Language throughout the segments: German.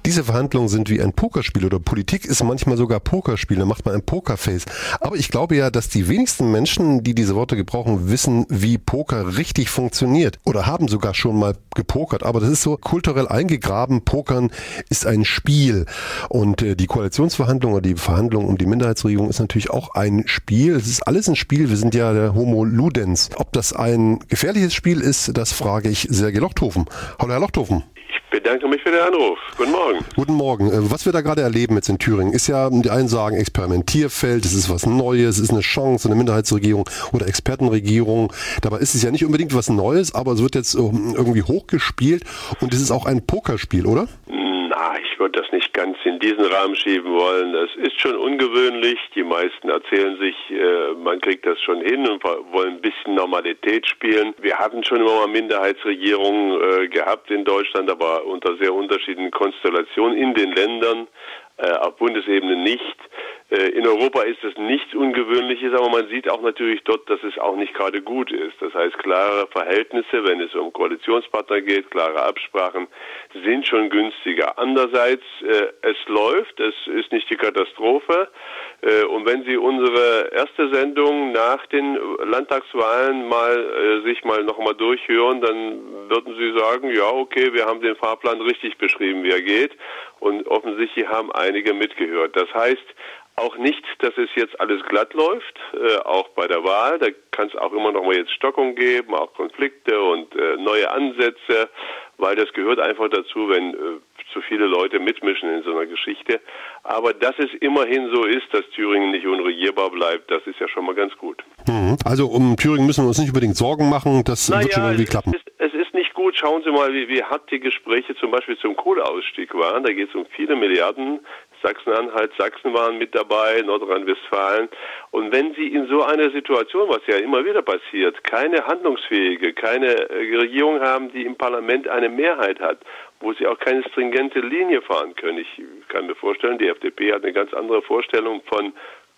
diese Verhandlungen sind wie ein Pokerspiel oder Politik ist manchmal sogar Pokerspiel, da macht man ein Pokerface. Aber ich glaube ja, dass die wenigsten Menschen, die diese Worte gebrauchen, wissen, wie Poker richtig funktioniert oder haben sogar schon mal gepokert. Aber das ist so kulturell eingegraben. Pokern ist ein Spiel und die Koalitionsverhandlungen oder die Verhandlungen um die Minderheitsregierung ist natürlich auch ein Spiel. Es ist alles ein Spiel. Wir sind ja der Homo Ludens. Ob das ein gefährliches Spiel ist, das frage ich Sergej Lochthofen. Hallo Herr Lochthofen. Ich bedanke mich für den Anruf. Guten Morgen. Guten Morgen. Was wir da gerade erleben jetzt in Thüringen, ist ja, die einen sagen Experimentierfeld, es ist was Neues, es ist eine Chance, eine Minderheitsregierung oder Expertenregierung. Dabei ist es ja nicht unbedingt was Neues, aber es wird jetzt irgendwie hochgespielt und es ist auch ein Pokerspiel, oder? Ich würde das nicht ganz in diesen Rahmen schieben wollen. Es ist schon ungewöhnlich. Die meisten erzählen sich, man kriegt das schon hin und wollen ein bisschen Normalität spielen. Wir hatten schon immer mal Minderheitsregierungen gehabt in Deutschland, aber unter sehr unterschiedlichen Konstellationen in den Ländern, auf Bundesebene nicht. In Europa ist es nichts Ungewöhnliches, aber man sieht auch natürlich dort, dass es auch nicht gerade gut ist. Das heißt, klare Verhältnisse, wenn es um Koalitionspartner geht, klare Absprachen, sind schon günstiger. Andererseits, es läuft, es ist nicht die Katastrophe. Und wenn Sie unsere erste Sendung nach den Landtagswahlen sich nochmal durchhören, dann würden Sie sagen, ja, okay, wir haben den Fahrplan richtig beschrieben, wie er geht. Und offensichtlich haben einige mitgehört. Das heißt auch nicht, dass es jetzt alles glatt läuft, auch bei der Wahl. Da kann es auch immer noch mal jetzt Stockung geben, auch Konflikte und neue Ansätze, weil das gehört einfach dazu, wenn zu viele Leute mitmischen in so einer Geschichte. Aber dass es immerhin so ist, dass Thüringen nicht unregierbar bleibt, das ist ja schon mal ganz gut. Also um Thüringen müssen wir uns nicht unbedingt Sorgen machen, das wird schon irgendwie klappen. Es ist nicht gut. Schauen Sie mal, wie hart die Gespräche zum Beispiel zum Kohleausstieg waren. Da geht es um viele Milliarden. Sachsen-Anhalt, Sachsen waren mit dabei, Nordrhein-Westfalen. Und wenn Sie in so einer Situation, was ja immer wieder passiert, keine handlungsfähige, keine Regierung haben, die im Parlament eine Mehrheit hat, wo sie auch keine stringente Linie fahren können. Ich kann mir vorstellen, die FDP hat eine ganz andere Vorstellung von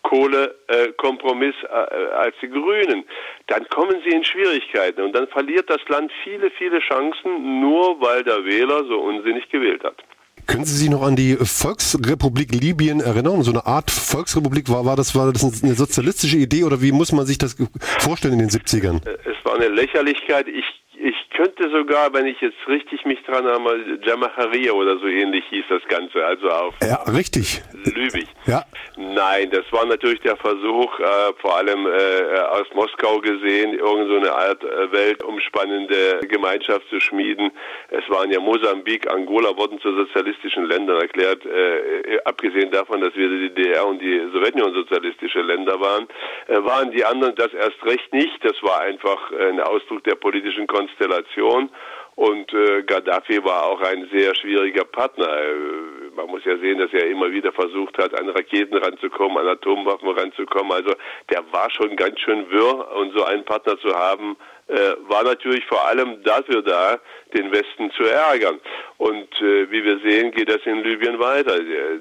Kohlekompromiss als die Grünen. Dann kommen sie in Schwierigkeiten und dann verliert das Land viele, viele Chancen, nur weil der Wähler so unsinnig gewählt hat. Können Sie sich noch an die Volksrepublik Libyen erinnern? So eine Art Volksrepublik, war das eine sozialistische Idee oder wie muss man sich das vorstellen in den 70ern? Es war eine Lächerlichkeit. Ich könnte sogar, wenn ich jetzt richtig mich dran habe, Jamacharia oder so ähnlich hieß das Ganze, also auf richtig. Lübig. Ja. Nein, das war natürlich der Versuch, vor allem aus Moskau gesehen, irgend so eine Art weltumspannende Gemeinschaft zu schmieden. Es waren ja Mosambik, Angola wurden zu sozialistischen Ländern erklärt, abgesehen davon, dass wir die DDR und die Sowjetunion sozialistische Länder waren, waren die anderen das erst recht nicht. Das war einfach ein Ausdruck der politischen Konstellation. Und Gaddafi war auch ein sehr schwieriger Partner. Man muss ja sehen, dass er immer wieder versucht hat, an Raketen ranzukommen, an Atomwaffen ranzukommen. Also der war schon ganz schön wirr. Und so einen Partner zu haben, war natürlich vor allem dafür da, den Westen zu ärgern. Und wie wir sehen, geht das in Libyen weiter.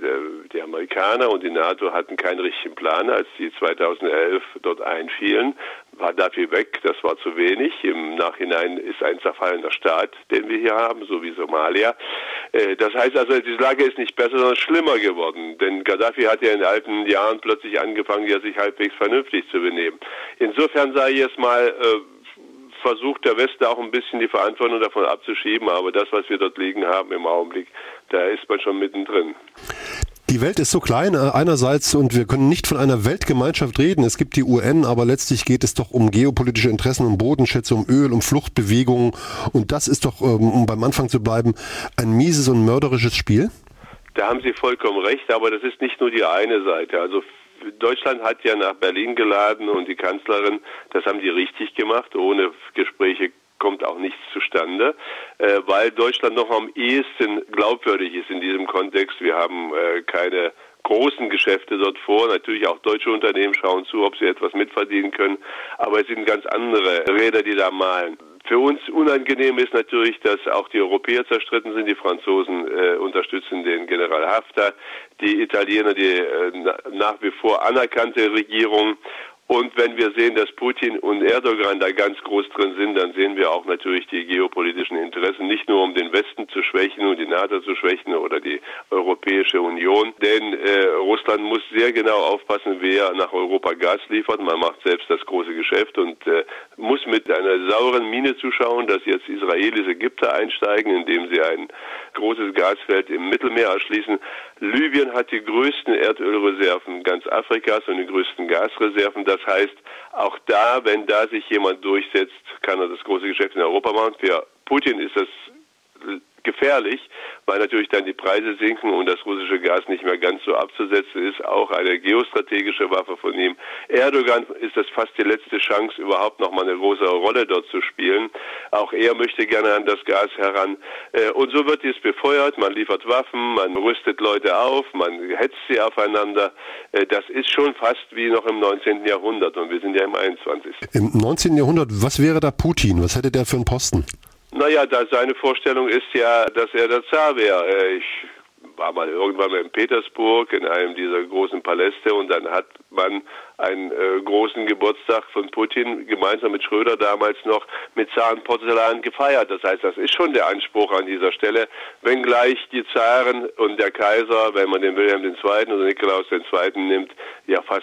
Die Amerikaner und die NATO hatten keinen richtigen Plan, als die 2011 dort einfielen. War dafür weg, das war zu wenig. Im Nachhinein ist ein zerfallener Staat, den wir hier haben, so wie Somalia. Das heißt also, die Lage ist nicht besser, sondern schlimmer geworden. Denn Gaddafi hat ja in den alten Jahren plötzlich angefangen, sich halbwegs vernünftig zu benehmen. Insofern sage ich jetzt mal, versucht der Westen auch ein bisschen die Verantwortung davon abzuschieben, aber das, was wir dort liegen haben im Augenblick, da ist man schon mittendrin. Die Welt ist so klein einerseits und wir können nicht von einer Weltgemeinschaft reden. Es gibt die UN, aber letztlich geht es doch um geopolitische Interessen, um Bodenschätze, um Öl, um Fluchtbewegungen und das ist doch, um beim Anfang zu bleiben, ein mieses und mörderisches Spiel? Da haben Sie vollkommen recht, aber das ist nicht nur die eine Seite. Also Deutschland hat ja nach Berlin geladen und die Kanzlerin, das haben die richtig gemacht. Ohne Gespräche kommt auch nichts zustande, weil Deutschland noch am ehesten glaubwürdig ist in diesem Kontext. Wir haben keine großen Geschäfte dort vor. Natürlich auch deutsche Unternehmen schauen zu, ob sie etwas mitverdienen können. Aber es sind ganz andere Räder, die da malen. Für uns unangenehm ist natürlich, dass auch die Europäer zerstritten sind. Die Franzosen unterstützen den General Haftar, die Italiener die nach wie vor anerkannte Regierung. Und wenn wir sehen, dass Putin und Erdogan da ganz groß drin sind, dann sehen wir auch natürlich die geopolitischen Interessen, nicht nur um den Westen zu schwächen und die NATO zu schwächen oder die Europäische Union. Denn Russland muss sehr genau aufpassen, wer nach Europa Gas liefert. Man macht selbst das große Geschäft und muss mit einer sauren Miene zuschauen, dass jetzt Israelis Ägypter einsteigen, indem sie ein großes Gasfeld im Mittelmeer erschließen. Libyen hat die größten Erdölreserven ganz Afrikas und die größten Gasreserven. Das heißt, auch da, wenn da sich jemand durchsetzt, kann er das große Geschäft in Europa machen. Für Putin ist das gefährlich, weil natürlich dann die Preise sinken und das russische Gas nicht mehr ganz so abzusetzen ist. Auch eine geostrategische Waffe von ihm. Erdogan ist das fast die letzte Chance, überhaupt noch mal eine große Rolle dort zu spielen. Auch er möchte gerne an das Gas heran. Und so wird dies befeuert. Man liefert Waffen, man rüstet Leute auf, man hetzt sie aufeinander. Das ist schon fast wie noch im 19. Jahrhundert und wir sind ja im 21. Im 19. Jahrhundert, was wäre da Putin? Was hätte der für einen Posten? Naja, seine Vorstellung ist ja, dass er der Zar wäre. Ich war mal irgendwann in Petersburg in einem dieser großen Paläste und dann hat man einen großen Geburtstag von Putin gemeinsam mit Schröder damals noch mit Zarenporzellan gefeiert. Das heißt, das ist schon der Anspruch an dieser Stelle, wenngleich die Zaren und der Kaiser, wenn man den Wilhelm II. Oder Nikolaus II. Nimmt, ja fast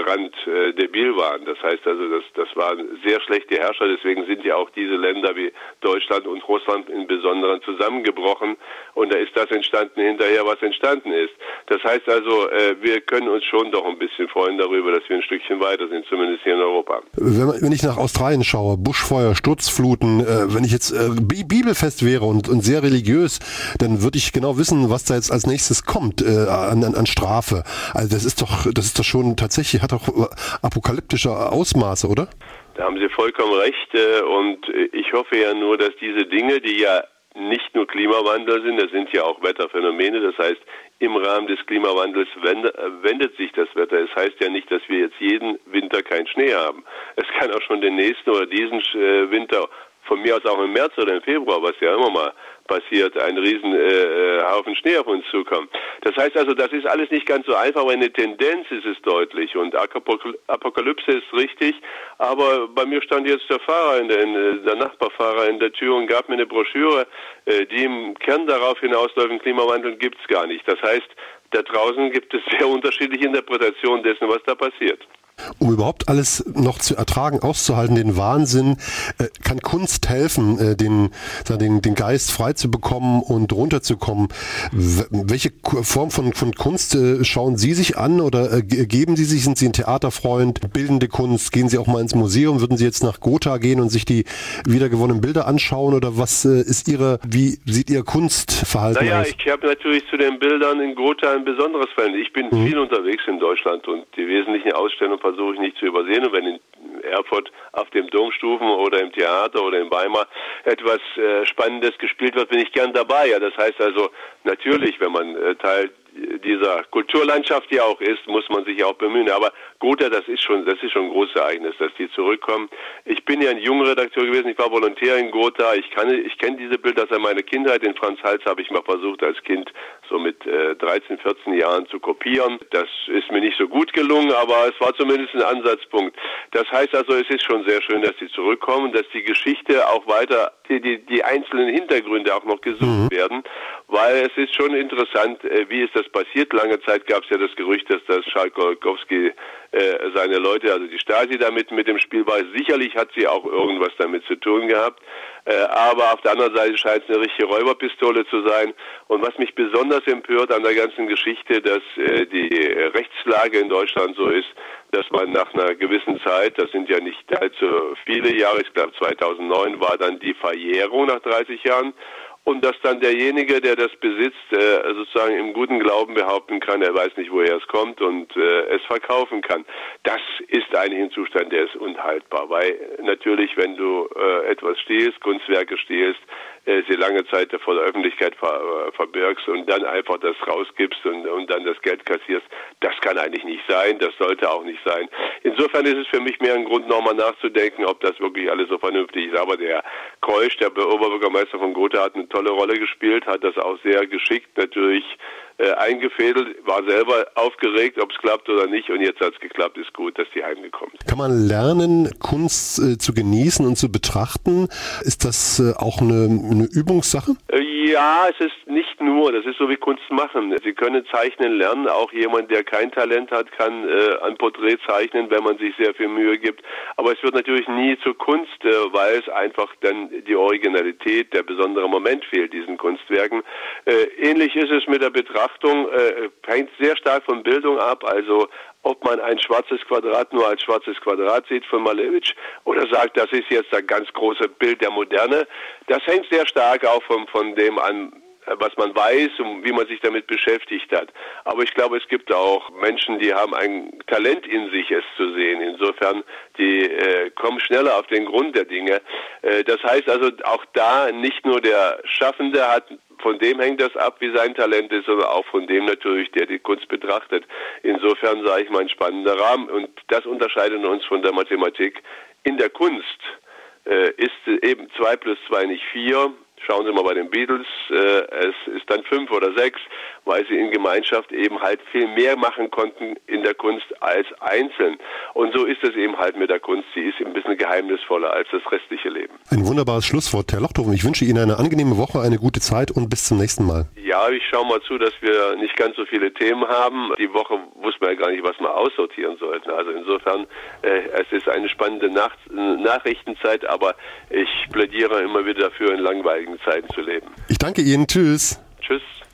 randdebil waren. Das heißt also, das waren sehr schlechte Herrscher, deswegen sind ja auch diese Länder wie Deutschland und Russland im Besonderen zusammengebrochen und da ist das entstanden hinterher, was entstanden ist. Das heißt also, wir können uns schon doch ein bisschen freuen darüber, dass wir ein Stückchen weiter sind, zumindest hier in Europa. Wenn ich nach Australien schaue, Buschfeuer, Sturzfluten, wenn ich jetzt bibelfest wäre und sehr religiös, dann würde ich genau wissen, was da jetzt als nächstes kommt an Strafe. Also das ist doch schon tatsächlich, hat doch apokalyptische Ausmaße, oder? Da haben Sie vollkommen recht und ich hoffe ja nur, dass diese Dinge, die ja nicht nur Klimawandel sind, das sind ja auch Wetterphänomene, das heißt, im Rahmen des Klimawandels wendet sich das Wetter. Es heißt ja nicht, dass wir jetzt jeden Winter keinen Schnee haben. Es kann auch schon den nächsten oder diesen Winter, von mir aus auch im März oder im Februar, was ja immer mal passiert, ein riesen Haufen Schnee auf uns zukommt. Das heißt also, das ist alles nicht ganz so einfach, aber eine Tendenz ist es deutlich und Apokalypse ist richtig, aber bei mir stand jetzt der Nachbarfahrer in der Tür und gab mir eine Broschüre, die im Kern darauf hinausläuft, einen Klimawandel gibt es gar nicht. Das heißt, da draußen gibt es sehr unterschiedliche Interpretationen dessen, was da passiert. Um überhaupt alles noch zu ertragen, auszuhalten, den Wahnsinn, kann Kunst helfen, den Geist frei zu bekommen und runterzukommen. Welche Form von Kunst schauen Sie sich an oder geben Sie sich? Sind Sie ein Theaterfreund, bildende Kunst? Gehen Sie auch mal ins Museum? Würden Sie jetzt nach Gotha gehen und sich die wiedergewonnenen Bilder anschauen? Oder wie sieht Ihr Kunstverhalten aus? Naja, ich habe natürlich zu den Bildern in Gotha ein besonderes Verhältnis. Ich bin viel unterwegs in Deutschland und die wesentlichen Ausstellungen versuche ich nicht zu übersehen. Und wenn in Erfurt auf dem Domstufen oder im Theater oder in Weimar etwas Spannendes gespielt wird, bin ich gern dabei. Ja, das heißt also, natürlich, wenn man Teil dieser Kulturlandschaft hier auch ist, muss man sich auch bemühen. Aber Gotha, das ist schon ein großes Ereignis, dass die zurückkommen. Ich bin ja ein junger Redakteur gewesen, ich war Volontär in Gotha. Ich kenne diese Bilder seit meiner Kindheit. Den Franz Hals habe ich mal versucht, als Kind so mit 13, 14 Jahren zu kopieren. Das ist mir nicht so gut gelungen, aber es war zumindest ein Ansatzpunkt. Das heißt also, es ist schon sehr schön, dass sie zurückkommen, dass die Geschichte auch weiter, die einzelnen Hintergründe auch noch gesucht werden, weil es ist schon interessant, wie ist das passiert. Lange Zeit gab es ja das Gerücht, dass das Schalkowski seine Leute, also die Stasi damit mit dem Spiel war. Sicherlich hat sie auch irgendwas damit zu tun gehabt, aber auf der anderen Seite scheint es eine richtige Räuberpistole zu sein. Und was mich besonders empört an der ganzen Geschichte, dass die Rechtslage in Deutschland so ist, dass man nach einer gewissen Zeit, das sind ja nicht allzu viele Jahre, ich glaube 2009 war dann die Verjährung nach 30 Jahren, und dass dann derjenige, der das besitzt, sozusagen im guten Glauben behaupten kann, er weiß nicht, woher es kommt und es verkaufen kann. Das ist eigentlich ein Zustand, der ist unhaltbar, weil natürlich, wenn du etwas stiehlst, Kunstwerke stiehlst, sie lange Zeit vor der Öffentlichkeit verbirgst und dann einfach das rausgibst und dann das Geld kassierst, das kann eigentlich nicht sein, das sollte auch nicht sein. Insofern ist es für mich mehr ein Grund, nochmal nachzudenken, ob das wirklich alles so vernünftig ist. Aber der Kreusch, der Oberbürgermeister von Gotha, hat eine tolle Rolle gespielt, hat das auch sehr geschickt natürlich eingefädelt, war selber aufgeregt, ob es klappt oder nicht, und jetzt hat es geklappt, ist gut, dass die heimgekommen sind. Kann man lernen, Kunst zu genießen und zu betrachten? Ist das auch eine Übungssache? Ja, es ist nicht nur, das ist so wie Kunst machen. Sie können zeichnen lernen, auch jemand, der kein Talent hat, kann ein Porträt zeichnen, wenn man sich sehr viel Mühe gibt. Aber es wird natürlich nie zur Kunst, weil es einfach dann die Originalität, der besondere Moment fehlt, diesen Kunstwerken. Ähnlich ist es mit der Betrachtung, hängt sehr stark von Bildung ab, also ob man ein schwarzes Quadrat nur als schwarzes Quadrat sieht von Malevich oder sagt, das ist jetzt das ganz große Bild der Moderne. Das hängt sehr stark auch von dem an, was man weiß und wie man sich damit beschäftigt hat. Aber ich glaube, es gibt auch Menschen, die haben ein Talent in sich, es zu sehen. Insofern, die kommen schneller auf den Grund der Dinge. Das heißt also, auch da nicht nur der Schaffende hat, von dem hängt das ab, wie sein Talent ist, sondern auch von dem natürlich, der die Kunst betrachtet. Insofern sage ich mal ein spannender Rahmen. Und das unterscheidet uns von der Mathematik. In der Kunst ist eben 2 plus 2 nicht 4. Schauen Sie mal bei den Beatles, es ist dann 5 oder 6, weil sie in Gemeinschaft eben halt viel mehr machen konnten in der Kunst als einzeln. Und so ist es eben halt mit der Kunst, sie ist ein bisschen geheimnisvoller als das restliche Leben. Ein wunderbares Schlusswort, Herr Lochthofen. Ich wünsche Ihnen eine angenehme Woche, eine gute Zeit und bis zum nächsten Mal. Ja, ich schaue mal zu, dass wir nicht ganz so viele Themen haben. Die Woche wusste man ja gar nicht, was wir aussortieren sollten. Also insofern, es ist eine spannende Nachrichtenzeit, aber ich plädiere immer wieder dafür, in langweiligen Zeiten zu leben. Ich danke Ihnen. Tschüss. Tschüss.